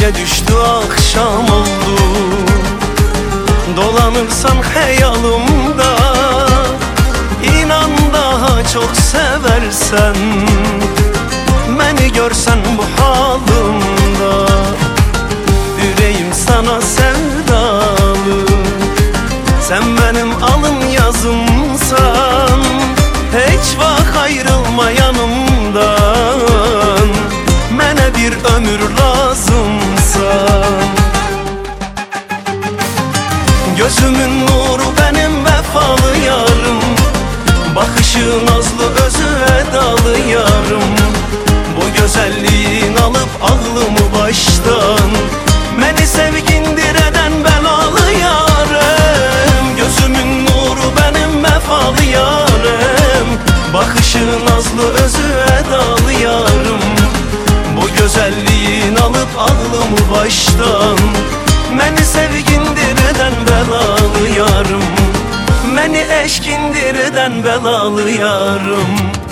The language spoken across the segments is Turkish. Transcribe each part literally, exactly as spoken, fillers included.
Gece düştü akşam oldu, dolanırsan hayalımda, İnan daha çok seversen, beni görsen bu halımda. Yüreğim sana sevdalı, sen benim alın yazımsan, hiç vak ayrılma yanımdan, bana bir ömür lazımsan. Gözümün nuru benim vefalı yarım, bakışı nazlı özü edalı yarım. Bu güzelliğin alıp aklımı baştan, beni sevgindir eden belalı yarım. Gözümün nuru benim vefalı yarım, bakışı nazlı özü edalı yarım. Bu güzelliğin alıp aklımı baştan, beni sevgindir eden belalı yarım, beni eşkindir eden belalı yarım.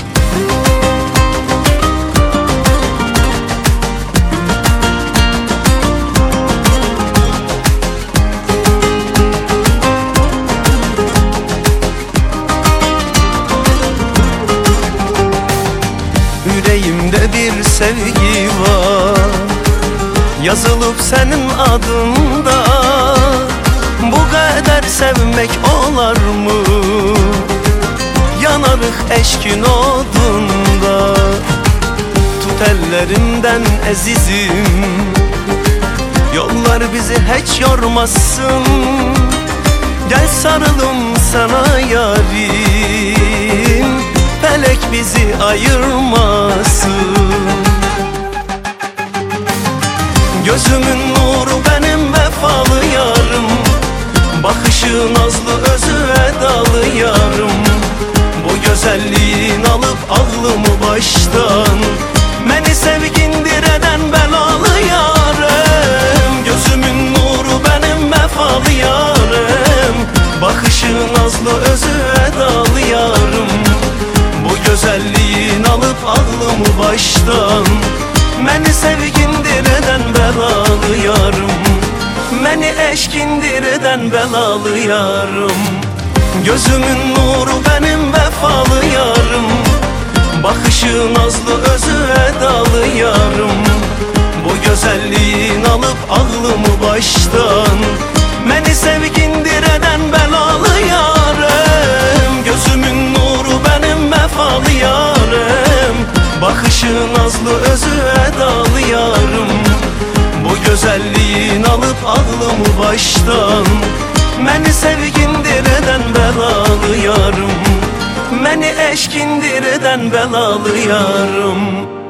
Yüreğimde bir sevgi var, yazılıp senin adında. Bu kadar sevmek olar mı? Yanarık eşkin odunda. Tut ellerimden ezizim, yollar bizi hiç yormasın. Gel sarılım sana yarim, felek bizi ayırmasın. Gözümün nuru benim vefalı yarım, bakışı nazlı özü edalı yarım. Bu güzelliğin alıp aklımı baştan, beni sevgindir eden belalı yarım. Gözümün nuru benim vefalı yarım, bakışı nazlı özü edalı yarım. Bu güzelliğin alıp aklımı baştan, beni sevgindir eden belalı yarım, beni eşkindir eden belalı yarım. Gözümün nuru benim vefalı yarım, bakışı nazlı özü edalı yarım. Bu güzelliğin alıp aklımı baştan, beni sevgindir eden belalı yarım. Gözümün nuru benim vefalı yarım, bakışı nazlı özü edalı yarım. Bu güzelliğin alıp aklımı baştan, beni sevgindir eden belalı yarım, beni eşkindir eden belalı yarım.